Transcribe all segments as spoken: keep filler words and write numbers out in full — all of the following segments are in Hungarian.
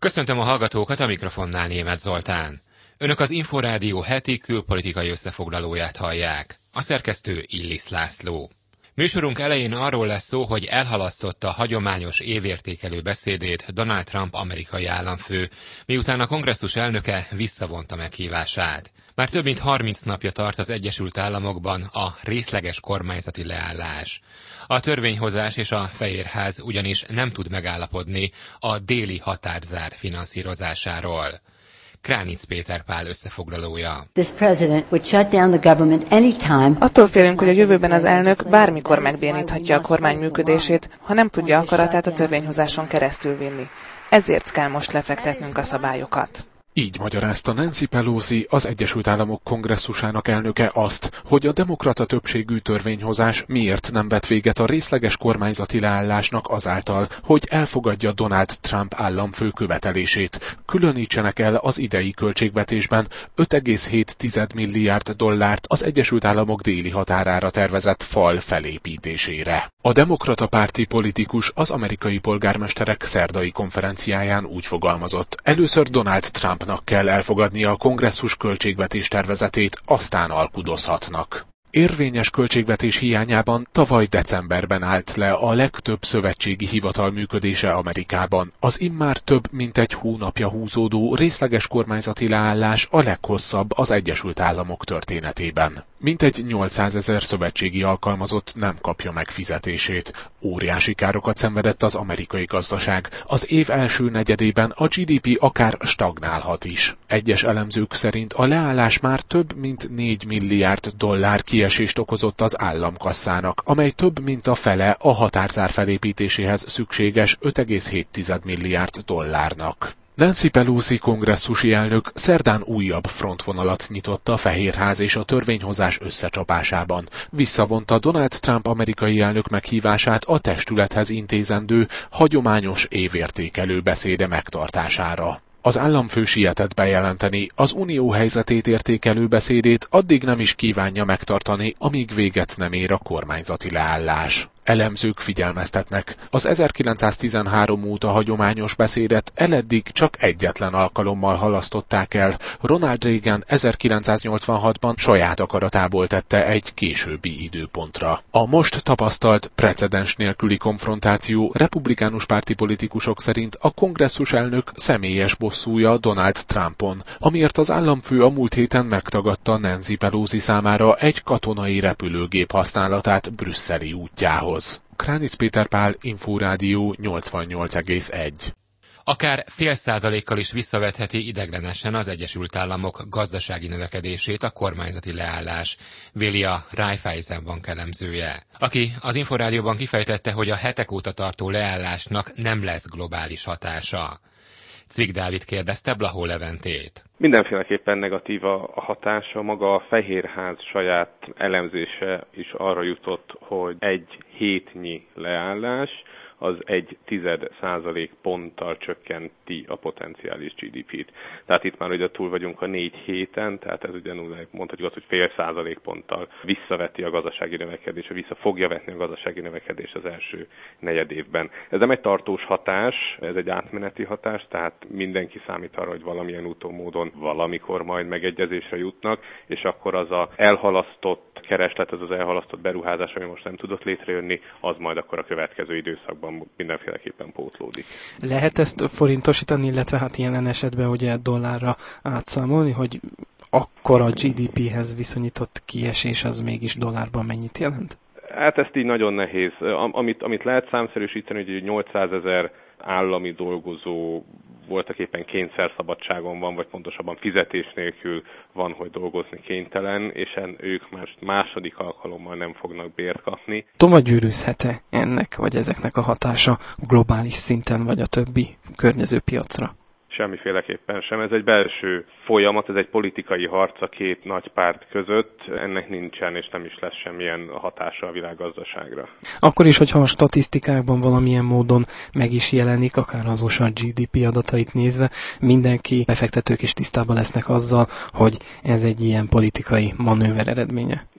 Köszöntöm a hallgatókat, a mikrofonnál Németh Zoltán. Önök az Inforádió heti külpolitikai összefoglalóját hallják. A szerkesztő Illis László. Műsorunk elején arról lesz szó, hogy elhalasztotta a hagyományos évértékelő beszédét Donald Trump amerikai államfő, miután a kongresszus elnöke visszavonta meghívását. Már több mint harminc napja tart az Egyesült Államokban a részleges kormányzati leállás. A törvényhozás és a Fehérház ugyanis nem tud megállapodni a déli határzár finanszírozásáról. Kránic Péter Pál összefoglalója. Attól félünk, hogy a jövőben az elnök bármikor megbéníthatja a kormány működését, ha nem tudja akaratát a törvényhozáson keresztül vinni. Ezért kell most lefektetnünk a szabályokat. Így magyarázta Nancy Pelosi, az Egyesült Államok kongresszusának elnöke azt, hogy a demokrata többségű törvényhozás miért nem vet véget a részleges kormányzati leállásnak azáltal, hogy elfogadja Donald Trump államfő követelését. Különítsenek el az idei költségvetésben öt egész hét milliárd dollárt az Egyesült Államok déli határára tervezett fal felépítésére. A demokrata párti politikus az amerikai polgármesterek szerdai konferenciáján úgy fogalmazott: először Donald Trumpnak kell elfogadnia a kongresszus költségvetés tervezetét, aztán alkudozhatnak. Érvényes költségvetés hiányában tavaly decemberben állt le a legtöbb szövetségi hivatal működése Amerikában. Az immár több mint egy hónapja húzódó részleges kormányzati leállás a leghosszabb az Egyesült Államok történetében. Mintegy nyolcszázezer szövetségi alkalmazott nem kapja meg fizetését. Óriási károkat szenvedett az amerikai gazdaság. Az év első negyedében a gé dé pé akár stagnálhat is. Egyes elemzők szerint a leállás már több mint négy milliárd dollár kiesést okozott az államkasszának, amely több mint a fele a határzár felépítéséhez szükséges öt egész hét milliárd dollárnak. Nancy Pelosi kongresszusi elnök szerdán újabb frontvonalat nyitott a Fehérház és a törvényhozás összecsapásában. Visszavonta Donald Trump amerikai elnök meghívását a testülethez intézendő hagyományos évértékelő beszéde megtartására. Az államfő sietett bejelenteni, az unió helyzetét értékelő beszédét addig nem is kívánja megtartani, amíg véget nem ér a kormányzati leállás. Elemzők figyelmeztetnek, az ezerkilencszáztizenhárom óta hagyományos beszédet eleddig csak egyetlen alkalommal halasztották el. Ronald Reagan ezerkilencszáznyolcvanhatban saját akaratából tette egy későbbi időpontra. A most tapasztalt precedens nélküli konfrontáció republikánus párti politikusok szerint a kongresszus elnök személyes bosszúja Donald Trumpon, amiért az államfő a múlt héten megtagadta Nancy Pelosi számára egy katonai repülőgép használatát brüsszeli útjához. Kránic Péter Pál, Inforádió nyolcvannyolc egész egy. Akár fél százalékkal is visszavetheti ideiglenesen az Egyesült Államok gazdasági növekedését a kormányzati leállás, véli a Raiffeisen Bank elemzője, aki az Inforádióban kifejtette, hogy a hetek óta tartó leállásnak nem lesz globális hatása. Cvik Dávid kérdezte Blahó Leventét. Mindenféleképpen negatív a hatása. Maga a Fehérház saját elemzése is arra jutott, hogy egy hétnyi leállás az egy tized százalék ponttal csökkenti a potenciális gé dé pét. Tehát itt már ugye túl vagyunk a négy héten, tehát ez ugyanúgy mondhatjuk azt, hogy fél százalék ponttal visszaveti a gazdasági növekedést, vagy vissza fogja vetni a gazdasági növekedést az első negyed évben. Ez nem egy tartós hatás, ez egy átmeneti hatás, tehát mindenki számít arra, hogy valamilyen úton, módon valamikor majd megegyezésre jutnak, és akkor az a elhalasztott kereslet, az az elhalasztott beruházás, ami most nem tudott létrejönni, az majd akkor a következő időszakban mindenféleképpen pótlódik. Lehet ezt forintosítani, illetve hát jelen esetben ugye dollárra átszámolni, hogy akkor a gé dé péhez viszonyított kiesés az mégis dollárban mennyit jelent? Hát ezt így nagyon nehéz. Amit, amit lehet számszerűsíteni, hogy nyolcszázezer állami dolgozó voltak éppen kényszerszabadságon van, vagy pontosabban fizetés nélkül van, hogy dolgozni kénytelen, és ők más, második alkalommal nem fognak bért kapni. Tovább gyűrűzhet-e ennek, vagy ezeknek a hatása globális szinten, vagy a többi környező piacra? Semmiféleképpen sem. Ez egy belső folyamat, ez egy politikai harc a két nagy párt között. Ennek nincsen és nem is lesz semmilyen hatása a világgazdaságra. Akkor is, hogyha a statisztikákban valamilyen módon meg is jelenik, akár az u es á gé dé pé adatait nézve, mindenki, befektetők is tisztában lesznek azzal, hogy ez egy ilyen politikai manőver eredménye.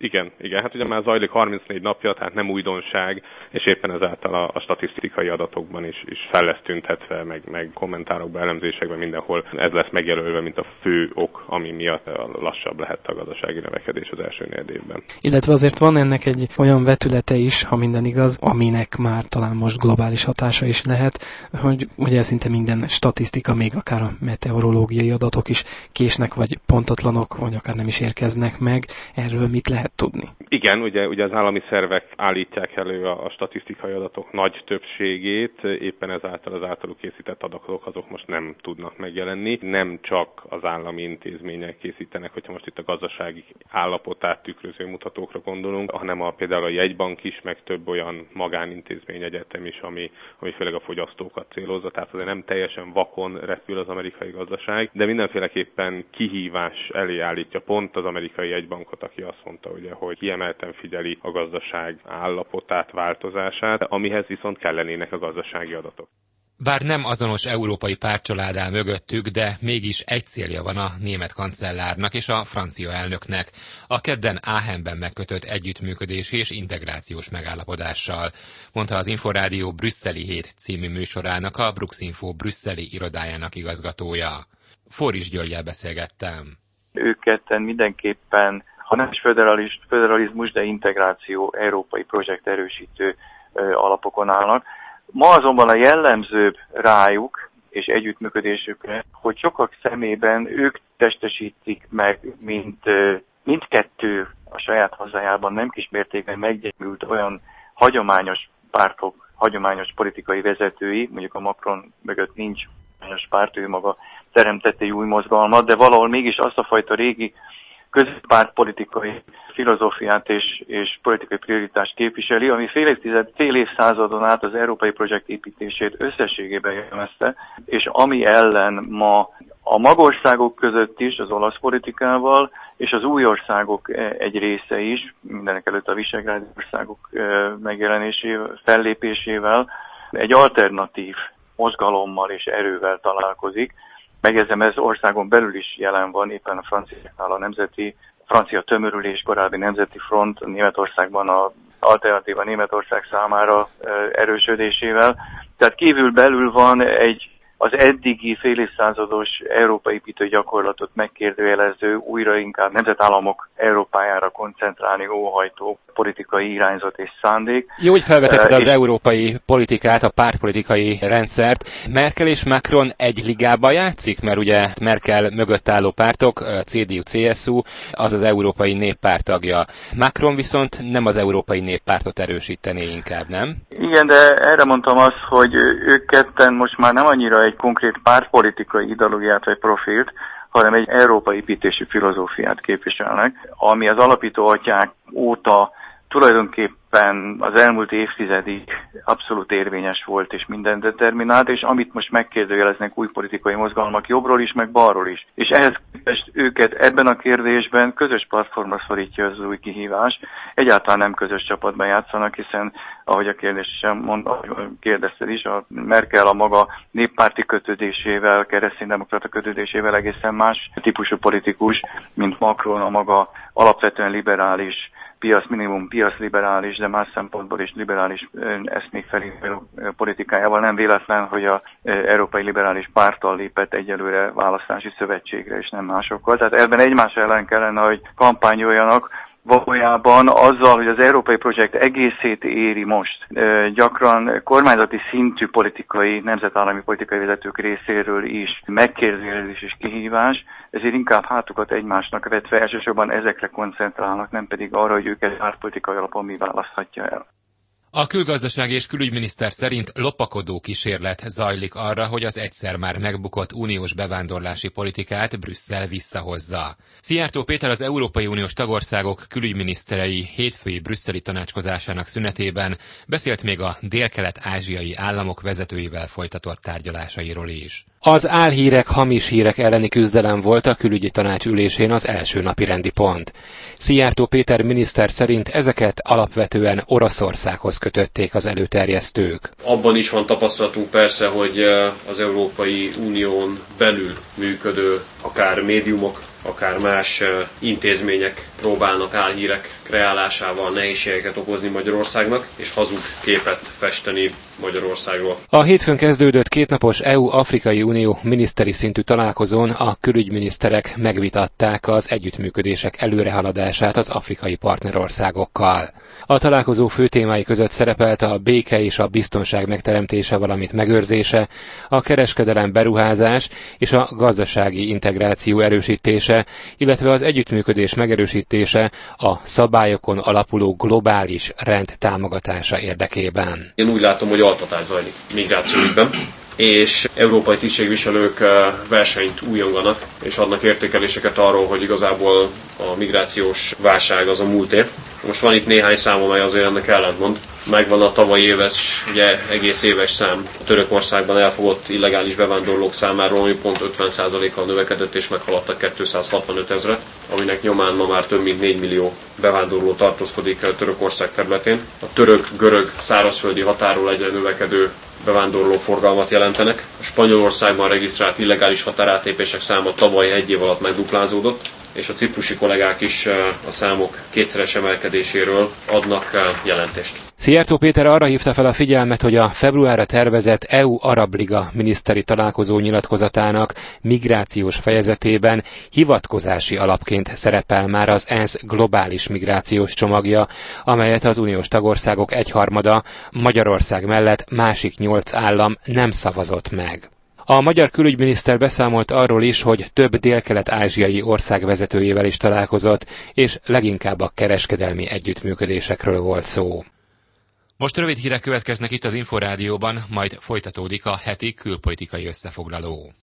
Igen, igen, hát ugye már zajlik harmincnégy napja, tehát nem újdonság, és éppen ezáltal a, a statisztikai adatokban is, is fel lesz tüntetve, meg, meg kommentárokban, elemzésekben mindenhol ez lesz megjelölve, mint a fő ok, ami miatt lassabb lehet a gazdasági növekedés az első negyedévben. Illetve azért van ennek egy olyan vetülete is, ha minden igaz, aminek már talán most globális hatása is lehet, hogy ugye szinte minden statisztika, még akár a meteorológiai adatok is késnek, vagy pontatlanok, vagy akár nem is érkeznek meg. Erről mit lehet tudni? Igen, ugye, ugye az állami szervek állítják elő a, a statisztikai adatok nagy többségét, éppen ezáltal az általuk készített adatok azok most nem tudnak megjelenni. Nem csak az állami intézmények készítenek, hogyha most itt a gazdasági állapotát tükröző mutatókra gondolunk, hanem a, például a jegybank is, meg több olyan magánintézmény, egyetem is, ami, ami főleg a fogyasztókat célozza, tehát azért nem teljesen vakon repül az amerikai gazdaság, de mindenféleképpen kihívás elé állítja pont az amerikai jegybankot, aki azt mondta, ugye, hogy kiemelten figyeli a gazdaság állapotát, változását, amihez viszont kellenének a gazdasági adatok. Bár nem azonos európai pártcsalád áll mögöttük, de mégis egy célja van a német kancellárnak és a francia elnöknek, a kedden Aachenben megkötött együttműködési és integrációs megállapodással, mondta az Inforádió Brüsszeli Hét című műsorának a Bruxinfo brüsszeli irodájának igazgatója. Forris Györggyel beszélgettem. Ők ketten mindenképpen, ha nem is föderalizmus, de integráció, európai projekt erősítő alapokon állnak. Ma azonban a jellemzőbb rájuk és együttműködésükre, hogy sokak szemében ők testesítik meg, mint mindkettő a saját hazájában nem kis mértékben meggyengült olyan hagyományos pártok, hagyományos politikai vezetői, mondjuk a Macron mögött nincs hagyományos párt, ő maga teremtette egy új mozgalmat, de valahol mégis azt a fajta régi közpártpolitikai filozófiát és, és politikai prioritást képviseli, ami fél évtized, fél évszázadon át az európai projekt építését összességében jellemezte, és ami ellen ma a magországok között is, az olasz politikával, és az új országok egy része is, mindenek előtt a visegrádi országok megjelenésével, fellépésével, egy alternatív mozgalommal és erővel találkozik. Megjegyzem, ez országon belül is jelen van, éppen a franciáknál a nemzeti, francia tömörülés, korábbi nemzeti front Németországban az alternatíva Németország számára erősödésével. Tehát kívül belül van egy az eddigi fél évszázados európai építő gyakorlatot megkérdőjelező, újra inkább nemzetállamok Európájára koncentrálni óhajtó politikai irányzat és szándék. Jó, hogy felvetetted uh, az európai politikát, a pártpolitikai rendszert. Merkel és Macron egy ligában játszik, mert ugye Merkel mögött álló pártok, cé dé u cé es u, az az Európai Néppárt tagja. Macron viszont nem az Európai Néppártot erősítené inkább, nem? Igen, de erre mondtam azt, hogy ők ketten most már nem annyira egy konkrét pártpolitikai ideológiát vagy profilt, hanem egy európai építési filozófiát képviselnek, ami az alapító atyák óta tulajdonképpen az elmúlt évtizedig abszolút érvényes volt és minden determinált, és amit most megkérdőjeleznek új politikai mozgalmak jobbról is, meg balról is. És ehhez képest őket ebben a kérdésben közös platformra szorítja az új kihívás. Egyáltalán nem közös csapatban játszanak, hiszen, ahogy a kérdés sem mond, kérdezted is, a Merkel a maga néppárti kötődésével, kereszténydemokrata kötődésével egészen más típusú politikus, mint Macron a maga alapvetően liberális, piac minimum, piac liberális, de más szempontból is liberális eszmék felé politikájával. Nem véletlen, hogy az Európai Liberális Párttal lépett egyelőre választási szövetségre, és nem másokkal. Tehát ebben egymás ellen kellene, hogy kampányoljanak, valójában azzal, hogy az európai projekt egészét éri most, gyakran kormányzati szintű politikai, nemzetállami politikai vezetők részéről is megkérdőjelezés és kihívás, ezért inkább hátukat egymásnak vetve elsősorban ezekre koncentrálnak, nem pedig arra, hogy őket pártpolitikai alapon mi választhatja el. A külgazdasági és külügyminiszter szerint lopakodó kísérlet zajlik arra, hogy az egyszer már megbukott uniós bevándorlási politikát Brüsszel visszahozza. Szijjártó Péter az Európai Uniós tagországok külügyminiszterei hétfői brüsszeli tanácskozásának szünetében beszélt még a délkelet-ázsiai államok vezetőivel folytatott tárgyalásairól is. Az álhírek, hamis hírek elleni küzdelem volt a külügyi tanács ülésén az első napi rendi pont. Szijjártó Péter miniszter szerint ezeket alapvetően Oroszországhoz kötötték az előterjesztők. Abban is van tapasztalatunk persze, hogy az Európai Unión belül működő akár médiumok akár más intézmények próbálnak álhírek kreálásával nehézségeket okozni Magyarországnak, és hazug képet festeni Magyarországról. A hétfőn kezdődött kétnapos é u-Afrikai Unió miniszteri szintű találkozón a külügyminiszterek megvitatták az együttműködések előrehaladását az afrikai partnerországokkal. A találkozó fő témái között szerepelt a béke és a biztonság megteremtése, valamint megőrzése, a kereskedelem beruházás és a gazdasági integráció erősítése, illetve az együttműködés megerősítése a szabályokon alapuló globális rend támogatása érdekében. Én úgy látom, hogy altatás zajlik migrációügyben, és európai tisztségviselők versenyt újonganak, és adnak értékeléseket arról, hogy igazából a migrációs válság az a múlté. Most van itt néhány szám, amely azért ennek ellentmond. Megvan a tavalyi éves, ugye egész éves szám a Törökországban elfogott illegális bevándorlók számáról, ami pont ötven százalékkal növekedett és meghaladta kétszázhatvanöt ezret, aminek nyomán ma már több mint négy millió bevándorló tartózkodik Törökország területén. A török-görög szárazföldi határól egyre növekedő bevándorló forgalmat jelentenek. A Spanyolországban regisztrált illegális határátépések száma tavaly egy év alatt megduplázódott, és a ciprusi kollégák is a számok kétszeres emelkedéséről adnak jelentést. Szijjártó Péter arra hívta fel a figyelmet, hogy a februárra tervezett é u-Arab Liga miniszteri találkozó nyilatkozatának migrációs fejezetében hivatkozási alapként szerepel már az ENSZ globális migrációs csomagja, amelyet az uniós tagországok egyharmada, Magyarország mellett másik nyolc állam nem szavazott meg. A magyar külügyminiszter beszámolt arról is, hogy több délkelet-ázsiai ország vezetőjével is találkozott, és leginkább a kereskedelmi együttműködésekről volt szó. Most rövid hírek következnek itt az Inforádióban, majd folytatódik a heti külpolitikai összefoglaló.